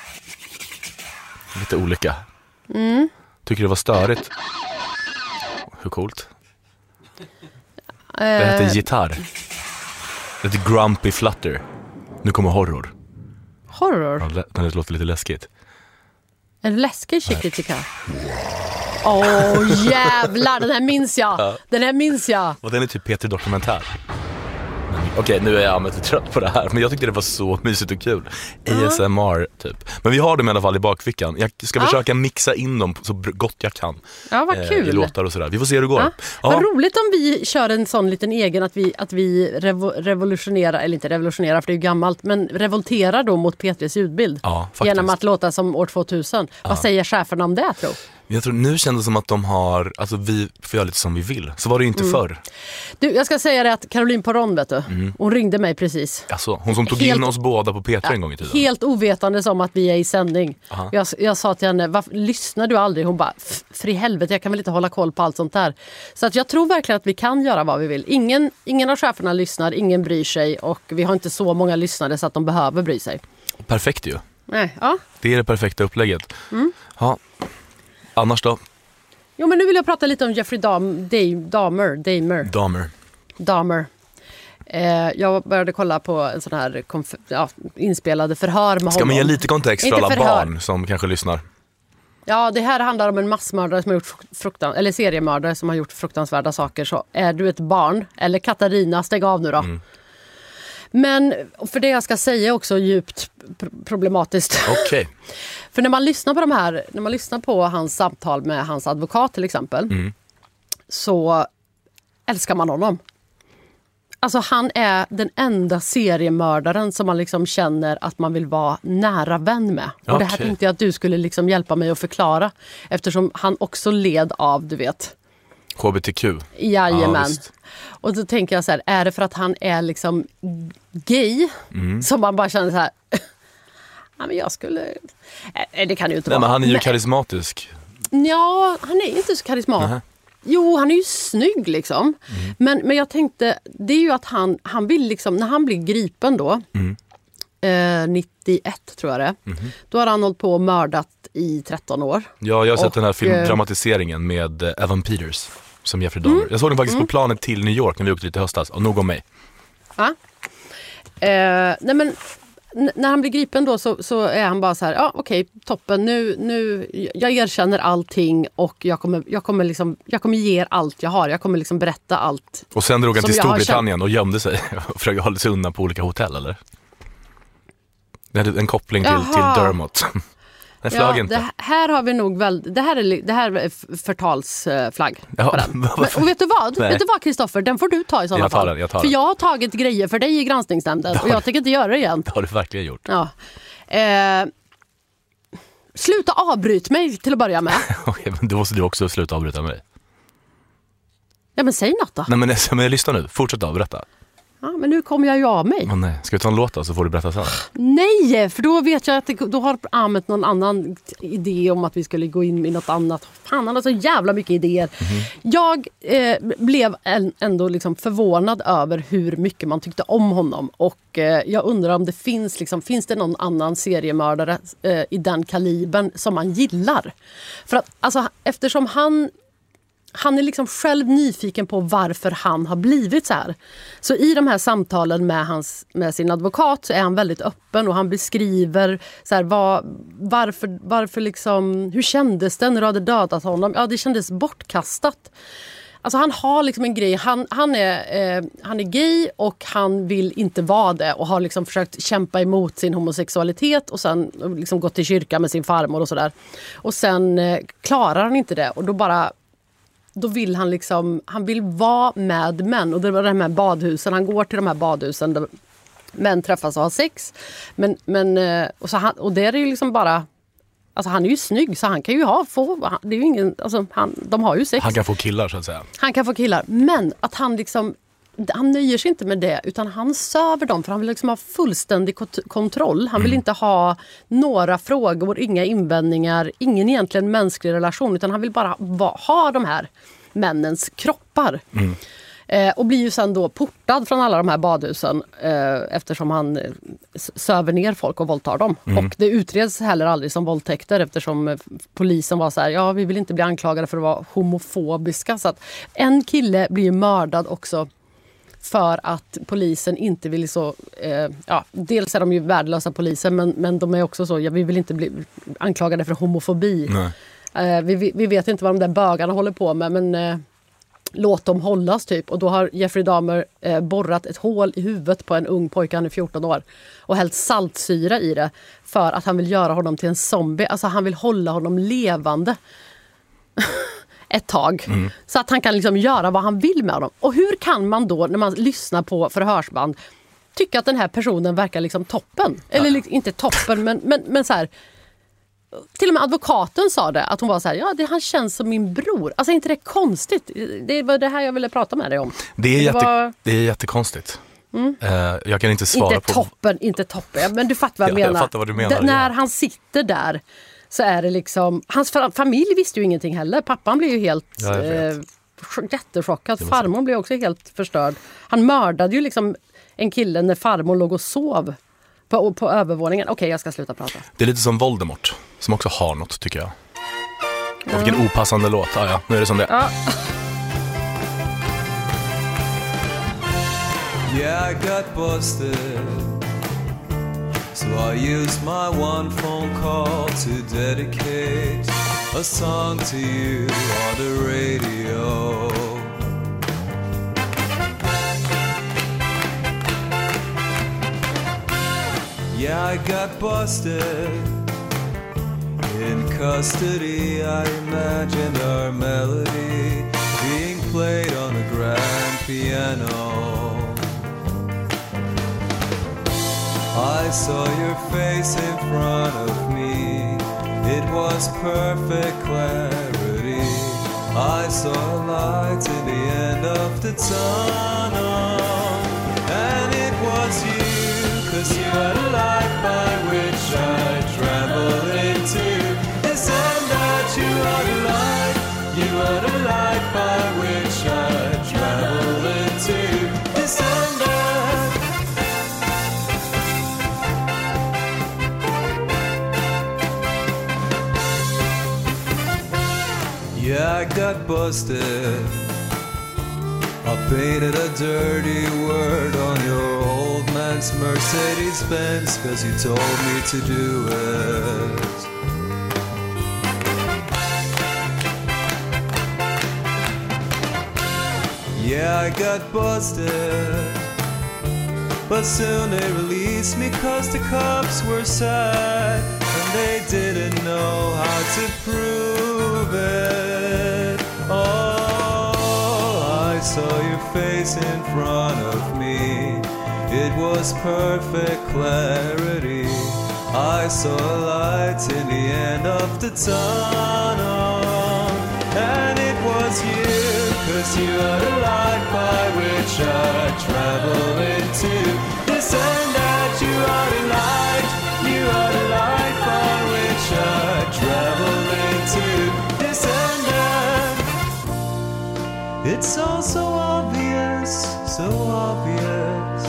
Lite olika. Tycker det var störigt. Hur coolt? Det heter gitarr. Det heter Grumpy Flutter. Nu kommer horror. Horror? Ja, det låter lite läskigt. Är det läskig Chikitika? Jävlar, den här minns jag. Ja. Den här minns jag. Och den är typ P3 Dokumentär. Okej, nu är jag lite trött på det här, men jag tyckte det var så mysigt och kul. ASMR typ. Men vi har dem i alla fall i bakfickan. Jag ska försöka mixa in dem så gott jag kan. Ja, vad kul. I låtar och sådär. Vi får se hur det går. Ja. Vad roligt om vi kör en sån liten egen, att vi revolutionerar, eller inte revolutionerar för det är ju gammalt, men revolterar då mot P3s ljudbild. Ja, faktiskt. Genom att låta som år 2000. Vad säger cheferna om det, tror? Jag tror nu känns det som att de har, alltså vi får göra lite som vi vill. Så var det ju inte förr. Du, jag ska säga det att Caroline Poron, vet du, hon ringde mig precis. Alltså, hon som tog in oss båda på P3 en gång i tiden. Helt ovetande om att vi är i sändning. Jag sa till henne, lyssnar du aldrig? Hon bara, för i helvete, jag kan väl inte hålla koll på allt sånt där. Så att jag tror verkligen att vi kan göra vad vi vill. Ingen av cheferna lyssnar, ingen bryr sig och vi har inte så många lyssnare så att de behöver bry sig. Perfekt ju. Nej, ja. Det är det perfekta upplägget. Ja. Annars då? Jo, men nu vill jag prata lite om Jeffrey Dahmer. Jag började kolla på en sån här inspelade förhör med honom. Ska man ge lite kontext för alla barn som kanske lyssnar? Ja, det här handlar om en massmördare som har gjort eller seriemördare som har gjort fruktansvärda saker. Så är du ett barn, eller Katarina, stäng av nu då. Men för det jag ska säga också djupt problematiskt. Okej. För när man lyssnar på hans samtal med hans advokat till exempel, så älskar man honom. Alltså han är den enda seriemördaren som man liksom känner att man vill vara nära vän med. Och det här tänkte jag att du skulle liksom hjälpa mig att förklara. Eftersom han också led av, du vet... HBTQ. Jajamän. Och då tänker jag så här, är det för att han är liksom gay som man bara känner så här... Ja, men jag skulle... Det kan ju inte vara. Men han är ju karismatisk. Ja, han är inte så karismatisk. Jo, han är ju snygg liksom. Men jag tänkte, det är ju att han vill liksom, när han blir gripen då, 91 tror jag det, då har han hållit på och mördat i 13 år. Ja, jag har sett den här filmdramatiseringen med Evan Peters som Jeffrey Dahmer. Jag såg den faktiskt på planet till New York när vi åkte dit i höstas, och nog om mig. Ja. Nej men när han blir gripen då så är han bara så här, okej, toppen, nu jag erkänner allting och jag kommer ge er allt jag har. Jag kommer liksom berätta allt. Och sen drog han till Storbritannien och gömde sig och försökte hålla sig undan på olika hotell, eller? Det hade en koppling till Dermot. Den flög inte. Här har vi nog det här är förtalsflagg på den. Och vet du vad? Vet du vad, Kristoffer? Den får du ta i sådana fall. Jag tar för jag har tagit grejer för dig i granskningsnämnden och jag tänker inte göra det igen. Det har du verkligen gjort. Ja. Sluta avbryt mig till att börja med. Okej, men då måste du också sluta avbryta mig. Ja, men säg något då. Nej, men jag lyssnar nu. Fortsätt berätta. Ja, men nu kommer jag ju av mig. Nej. Ska vi ta en låt då, så får du berätta sen? Nej, för då vet jag att då har Ahmet någon annan idé om att vi skulle gå in i något annat. Fan, han har så jävla mycket idéer. Jag blev ändå liksom förvånad över hur mycket man tyckte om honom. Och jag undrar om det finns det någon annan seriemördare i den kalibern som man gillar. För att, alltså, eftersom han är liksom själv nyfiken på varför han har blivit så här. Så i de här samtalen med sin advokat så är han väldigt öppen och han beskriver så här, varför liksom, hur kändes det när du hade dödat honom? Ja, det kändes bortkastat. Alltså han har liksom en grej, han är gay och han vill inte vara det och har liksom försökt kämpa emot sin homosexualitet och sen liksom gått till kyrka med sin farmor och sådär. Och sen klarar han inte det och då vill han vill vara med män. Och det var de här badhusen. Han går till de här badhusen där män träffas och har sex. Och det är ju liksom bara Alltså han är ju snygg så han kan ju det är ju ingen, alltså de har ju sex. Han kan få killar så att säga. Han kan få killar, men att han liksom, han nöjer sig inte med det utan han söver dem för han vill liksom ha fullständig kontroll. Han vill inte ha några frågor, inga invändningar, ingen egentligen mänsklig relation utan han vill bara ha de här männens kroppar. Och blir ju sen då portad från alla de här badhusen eftersom han söver ner folk och våldtar dem. Och det utreds heller aldrig som våldtäkter eftersom polisen var så här, ja vi vill inte bli anklagade för att vara homofobiska. Så att en kille blir mördad också för att polisen inte vill så, dels är de ju värdelösa polisen men de är också så, vi vill inte bli anklagade för homofobi. Vi vet inte vad de där bögarna håller på med men låt dem hållas typ. Och då har Jeffrey Dahmer borrat ett hål i huvudet på en ung pojke, han är 14 år. Och hällt saltsyra i det för att han vill göra honom till en zombie. Alltså han vill hålla honom levande ett tag. Så att han kan liksom göra vad han vill med honom. Och hur kan man då när man lyssnar på förhörsband tycka att den här personen verkar liksom toppen? Eller liksom, inte toppen men så här. Till och med advokaten sa det, att hon var så här, han känns som min bror. Alltså inte det konstigt? Det var det här jag ville prata med dig om. Det är jättekonstigt. Jag kan inte svara inte toppen, men du fattar vad jag menar. Jag fattar vad du menar. När han sitter där så är det liksom, hans familj visste ju ingenting heller. Pappan blev ju helt jättechockad. Farmor blev också helt förstörd. Han mördade ju liksom en kille när farmor låg och sov på övervåningen. Okej, jag ska sluta prata. Det är lite som Voldemort, som också har något tycker jag. Och vilken opassande låt. Ja, nu är det som det. Yeah, I got busted. So I used my one phone call to dedicate a song to you on the radio. Yeah, I got busted. In custody, I imagined our melody being played on a grand piano. I saw your face in front of me. It was perfect clarity. I saw a light in the end of the tunnel. And it was you, 'cause you had a light by which I travel into. This and that, you had a light. You had a light by which I travel into. This and that. Yeah, I got busted. I painted a dirty word on your old man's Mercedes-Benz 'cause you told me to do it. Yeah, I got busted. But soon they released me 'cause the cops were sad. And they didn't know how to prove it. Oh, I saw your face in front of me. It was perfect clarity. I saw a light in the end of the tunnel. And it was you, 'cause you had a light by which I travel into. This and that, you had a light. You had a light by which I travel into. This and that. It's all so obvious, so obvious.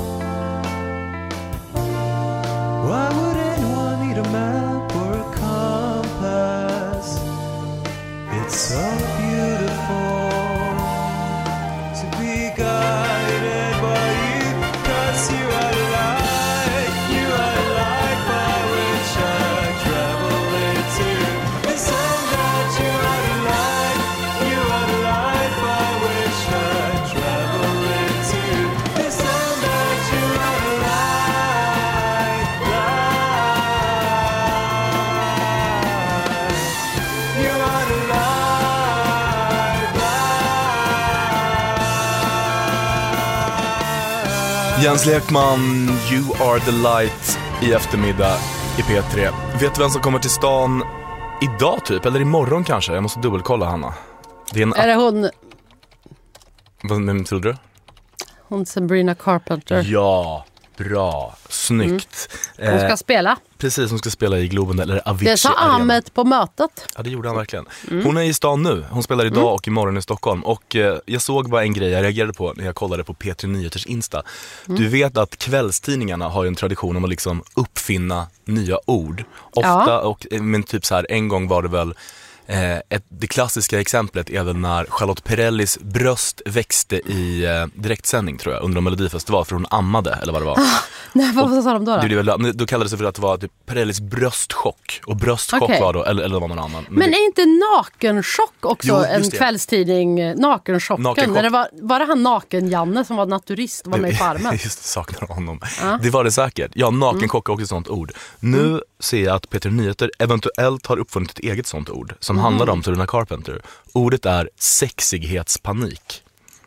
Why would anyone need a map or a compass? It's so beautiful to be guided by you, 'cause you had a light, you had a light by which I travel into. This and that, you had a light, you had a light by which I travel into. This and that, you had a light, you had a light. Jens Lekman, You Are The Light i eftermiddag i P3. Vet du vem som kommer till stan idag typ? Eller imorgon kanske? Jag måste dubbelkolla, Hanna. Är det hon? Vem trodde du? Hon Sabrina Carpenter. Ja, bra. Snyggt. Hon ska spela. Precis, hon ska spela i Globen eller Avicii. Det sa Ahmed på mötet. Ja, det gjorde han verkligen. Hon är i stan nu. Hon spelar idag och imorgon i Stockholm. Och jag såg bara en grej jag reagerade på när jag kollade på P3 Nyheters Insta. Du vet att kvällstidningarna har ju en tradition om att liksom uppfinna nya ord. Ofta, men typ så här, en gång var det väl det klassiska exemplet är väl när Charlotte Perrellis bröst växte i direktsändning, tror jag, under en Melodifestival, för hon ammade, eller vad det var. Nej, vad sa de då? Då kallades det för att det var typ Perrellis bröstchock. Och bröstchock var då, eller var någon annan. Men är inte Nakenchock också en kvällstidning? Nakenchocken. Var det han Naken-Janne som var naturist och var med i Farmen? Just saknar honom. Det var det säkert. Ja, Nakenchock är också ett sånt ord. Nu ser jag att P3 Nyheter eventuellt har uppfunnit ett eget sånt ord som handlar om Sabrina Carpenter. Ordet är sexighetspanik.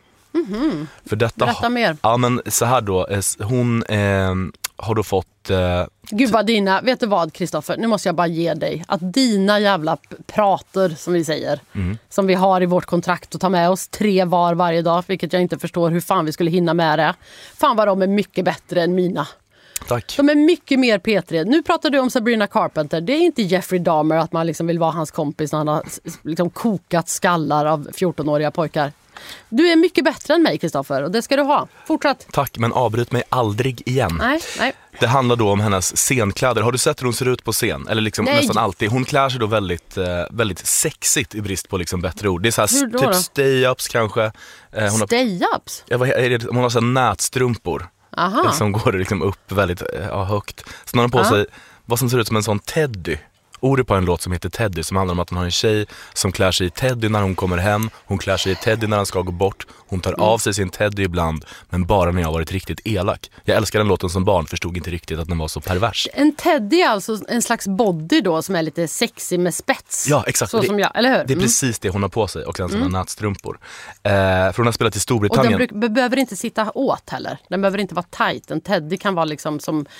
För detta, berätta mer. Ja, men så här då, hon har då fått... Gud vad dina, vet du vad Kristoffer, nu måste jag bara ge dig att dina jävla prater, som vi säger, som vi har i vårt kontrakt att ta med oss 3 var varje dag, vilket jag inte förstår hur fan vi skulle hinna med det. Fan vad de är mycket bättre än mina. Tack. De är mycket mer P3. Nu pratar du om Sabrina Carpenter. Det är inte Jeffrey Dahmer att man liksom vill vara hans kompis när han har liksom kokat skallar av 14-åriga pojkar. Du är mycket bättre än mig, Kristoffer, och det ska du ha. Fortsätt. Tack, men avbryt mig aldrig igen. Nej. Det handlar då om hennes scenkläder. Har du sett hur hon ser ut på scen? Eller liksom nästan alltid. Hon klär sig då väldigt, väldigt sexigt i brist på liksom bättre ord. Det är så här, typ stay-ups kanske. Stay-ups? Hon har så här nätstrumpor. Som går liksom upp väldigt högt. Sen har hon på sig vad som ser ut som en sån teddy. Ordet på en låt som heter Teddy, som handlar om att hon har en tjej som klär sig i teddy när hon kommer hem. Hon klär sig i teddy när han ska gå bort. Hon tar av sig sin teddy ibland, men bara när jag har varit riktigt elak. Jag älskar den låten som barn, förstod inte riktigt att den var så pervers. En teddy är alltså en slags body då som är lite sexig med spets. Ja, exakt. Så som jag, eller hur? Det är precis det hon har på sig, och sen sådana nätstrumpor. För hon har spelat i Storbritannien. Och den behöver inte sitta åt heller. Den behöver inte vara tight. En teddy kan vara liksom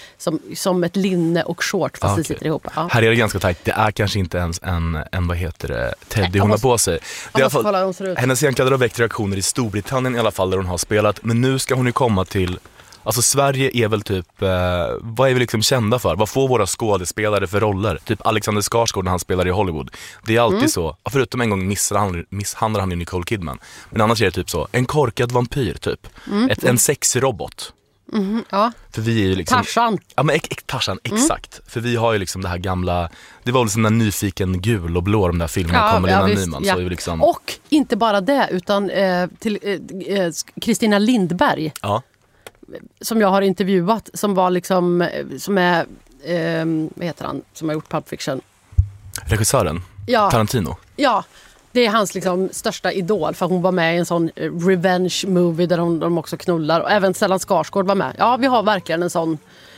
som ett linne och short, fast det sitter ihop. Ja. Här är det ganska tight. Det är kanske inte ens en vad heter det, teddy hon har på sig. Det är i alla fall, hennes scenkläder har väckt reaktioner i Storbritannien i alla fall, där hon har spelat. Men nu ska hon ju komma till... Alltså Sverige är väl typ... vad är vi liksom kända för? Vad får våra skådespelare för roller? Typ Alexander Skarsgård när han spelar i Hollywood. Det är alltid så. Förutom en gång misshandlar han ju Nicole Kidman. Men annars är det typ så. En korkad vampyr typ. En sexrobot. Ja. För vi är ju liksom... Tarzan. Ja, men Tarzan, exakt. För vi har ju liksom det här gamla... Det var väl sån där nyfiken gul och blå, de där filmerna kommer Lena Nyman. Så är liksom... Och inte bara det, utan till Kristina Lindberg. Ja. Som jag har intervjuat, som var liksom... Som är... vad heter han? Som har gjort Pulp Fiction. Regissören? Ja. Tarantino? Ja. Det är hans liksom största idol, för hon var med i en sån revenge movie där de också knullar. Och även Stellan Skarsgård var med. Ja, vi har verkligen en sån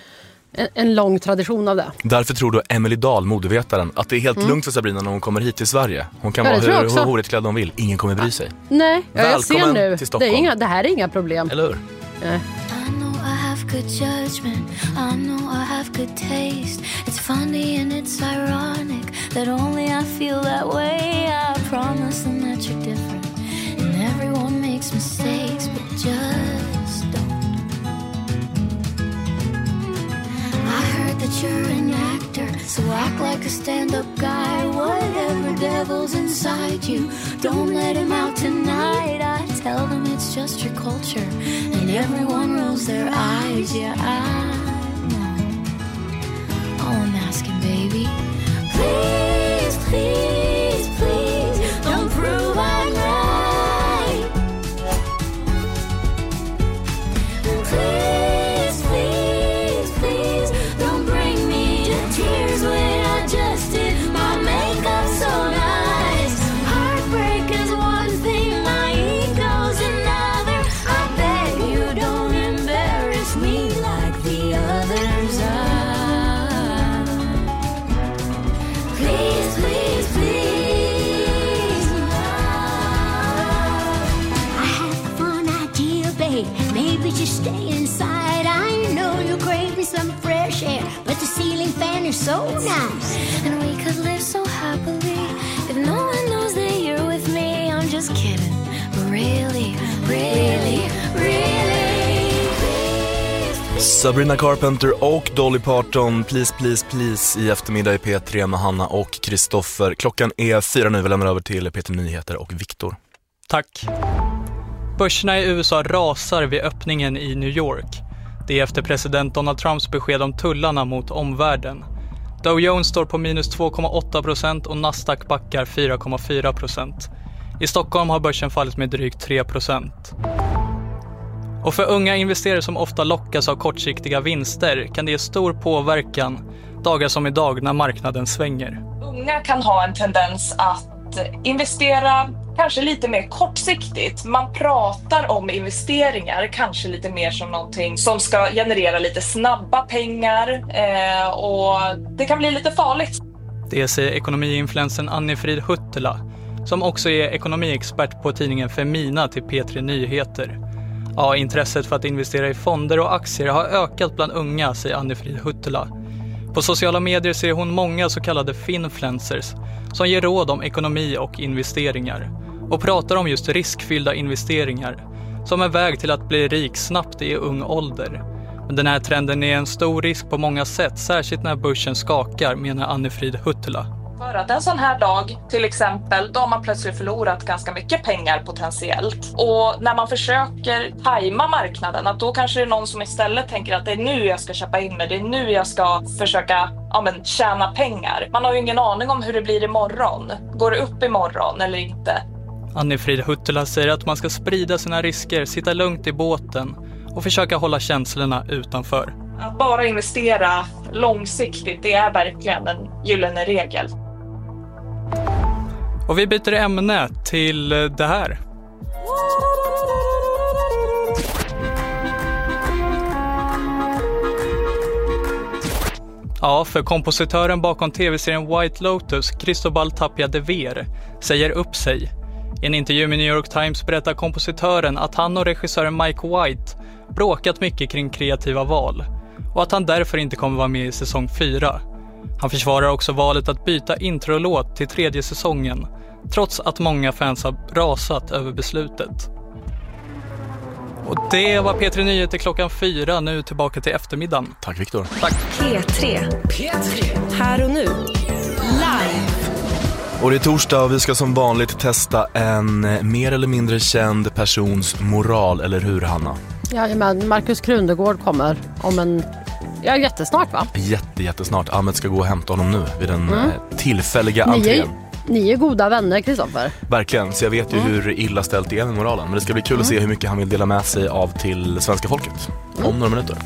en lång tradition av det. Därför tror du Emily Dahl, modevetaren, att det är helt lugnt för Sabrina när hon kommer hit till Sverige. Hon kan vara hur horigt klädd hon vill. Ingen kommer bry sig. Nej, jag ser nu. Till Stockholm. Det här är inga problem. Eller hur? Good judgment, I know I have good taste. It's funny and it's ironic that only I feel that way. I promise them that you're different, and everyone makes mistakes, but just don't. I heard that you're an actor, so act like a stand-up guy. Whatever devil's inside you, don't let him out tonight. I tell them it's just your culture, and everyone rolls their eyes. Yeah, I know. All I'm asking, baby, please, please, please, don't prove I'm right. Please, please, please, don't bring me to tears when I just did my makeup so nice. Heartbreak is one thing, my ego's another. I beg you don't embarrass me like the others are. Please, please, please. I have a fun idea, babe. Maybe just stay inside. I know you're craving some fresh air, but the ceiling fan you're so nice. And we could live so happily if no one knows that you're with me. I'm just kidding. But really, really, really. Sabrina Carpenter och Dolly Parton, Please, Please, Please i eftermiddag i P3 med Hanna och Kristoffer. Klockan är 4 nu, vi lämnar över till Peter Nyheter och Viktor. Tack. Börserna i USA rasar vid öppningen i New York. Det är efter president Donald Trumps besked om tullarna mot omvärlden. Dow Jones står på minus 2,8% och Nasdaq backar 4,4%. I Stockholm har börsen fallit med drygt 3%. Och för unga investerare som ofta lockas av kortsiktiga vinster kan det ge stor påverkan dagar som idag när marknaden svänger. Unga kan ha en tendens att investera kanske lite mer kortsiktigt. Man pratar om investeringar kanske lite mer som någonting som ska generera lite snabba pengar och det kan bli lite farligt. Det säger ekonomiinfluensen Anni-Frid Huttela som också är ekonomiexpert på tidningen Femina till P3 Nyheter. Ja, intresset för att investera i fonder och aktier har ökat bland unga, säger Anni-Frid Huttela. På sociala medier ser hon många så kallade finfluencers som ger råd om ekonomi och investeringar och pratar om just riskfyllda investeringar som en väg till att bli rik snabbt i ung ålder. Men den här trenden är en stor risk på många sätt, särskilt när börsen skakar, menar Anni-Frid Huttela. För att en sån här dag, till exempel, då har man plötsligt förlorat ganska mycket pengar potentiellt. Och när man försöker tajma marknaden, att då kanske det är någon som istället tänker att det är nu jag ska köpa in mig, det är nu jag ska försöka tjäna pengar. Man har ju ingen aning om hur det blir imorgon. Går det upp imorgon eller inte? Anni-Frid Huttela säger att man ska sprida sina risker, sitta lugnt i båten och försöka hålla känslorna utanför. Att bara investera långsiktigt, det är verkligen en gyllene regel. Och vi byter ämne till det här. Ja, för kompositören bakom tv-serien White Lotus, Cristobal Tapia de Ver, säger upp sig. I en intervju med New York Times berättar kompositören att han och regissören Mike White bråkat mycket kring kreativa val och att han därför inte kommer vara med i säsong 4. Han försvarar också valet att byta introlåt till 3:e säsongen, trots att många fans har rasat över beslutet. Och det var P3 Nyheter klockan 4, nu tillbaka till eftermiddagen. Tack Viktor. Tack. P3. Här och nu. Live. Och det är torsdag och vi ska som vanligt testa en mer eller mindre känd persons moral, eller hur Hanna? Ja, men Markus Krundegård kommer om jättesnart va? Jättesnart. Ahmed ska gå och hämta honom nu vid den tillfälliga entrén. Ni är goda vänner, Kristoffer. Verkligen, så jag vet ju hur illa ställt det är med moralen. Men det ska bli kul att se hur mycket han vill dela med sig av till svenska folket om några minuter.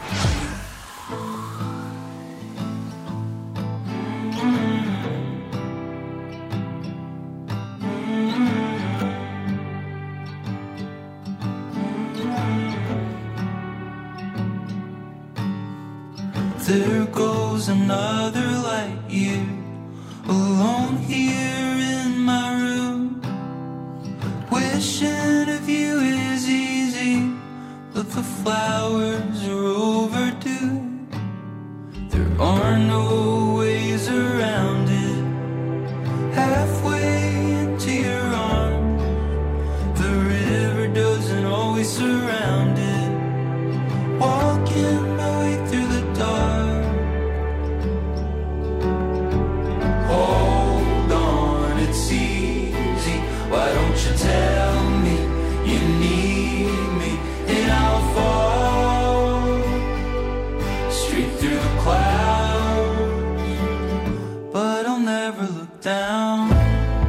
There goes another light year, alone here in my room. Wishing of you is easy, but the flowers are overdue. There are no ways around it. Halfway into your arms, the river doesn't always surround it. Walking my way through the dark. Hold on, it's easy. Why don't you tell me you need me? And I'll fall straight through the clouds. But I'll never look down.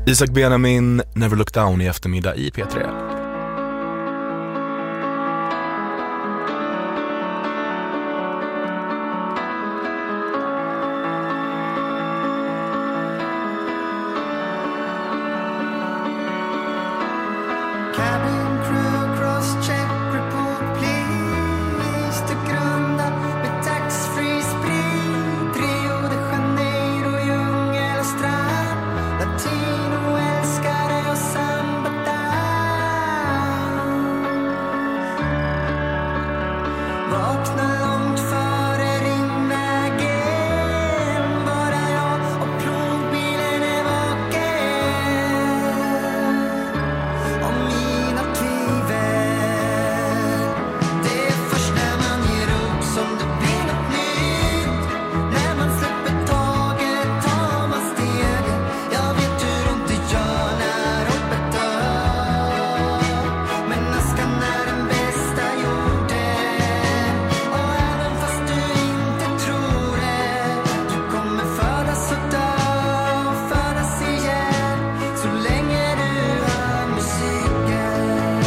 Isaac Benjamin, Never Look Down i eftermiddag i P3. Cabin crew cross-check report please. To grunda med tax-free sprit. Rio de Janeiro, djungel och strand. Latino älskare och samba dans. Vakna långt före ringvägen. Bara jag och plogbilen är vaken. Om mina tvivel. Det är först när man ger upp som det blir något nytt. När man släpper taget tar man steget. Jag vet hur ont det gör när hoppet dör. Men askan är den bästa jorden. Och även fast du inte tror det. Du kommer födas och dö och födas igen. Så länge du hör musiken.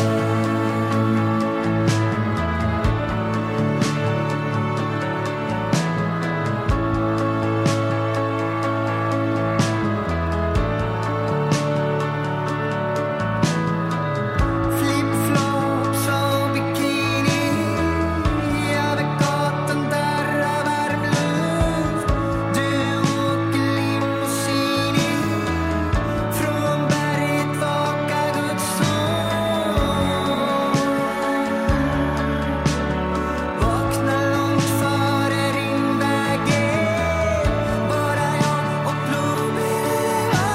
Flip-flops och bikini. Över gatan darrar varm luft. Du åker limousin in. Från berget vakar Guds son. Vakna långt före ringvägen. Bara jag och plogbilen är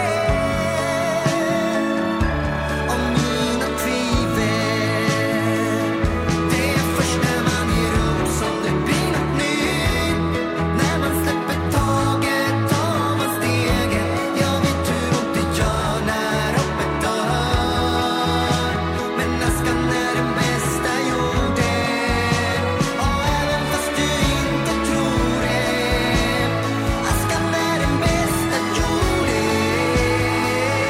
vaken. Om mina tvivel. Det är först när man ger upp som det blir något nytt. När man släpper taget tar man steget. Jag vet hur ont det gör när hoppet dör. Men askan är den bästa jorden. Och även fast du inte tror det. Askan är den bästa jorden.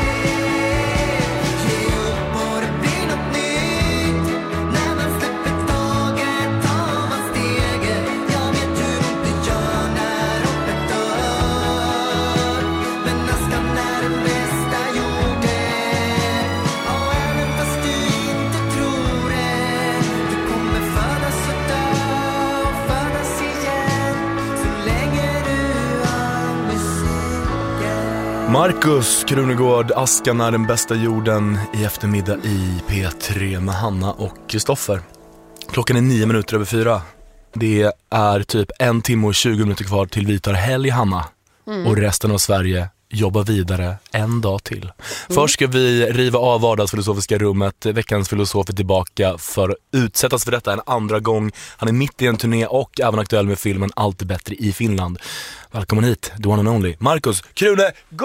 Ge upp och det blir något nytt. När man släpper taget tar man steget. Jag vet hur ont det gör när hoppet dör. Men askan är den bästa jorden. Och även fast du inte tror det. Du kommer födas och dö och födas igen. Så länge du har musiken. Marcus Krunegård, Askan är den bästa jorden i eftermiddag i P3 med Hanna och Kristoffer. Klockan är 9:04. Det är typ 1 timme och 20 minuter kvar till vi tar helg, Hanna. Mm. Och resten av Sverige jobbar vidare en dag till. Först ska vi riva av vardagsfilosofiska rummet. Veckans filosof är tillbaka för att utsättas för detta en andra gång. Han är mitt i en turné och även aktuell med filmen Allt är bättre i Finland. Välkommen hit, the one and only Marcus Krunegård!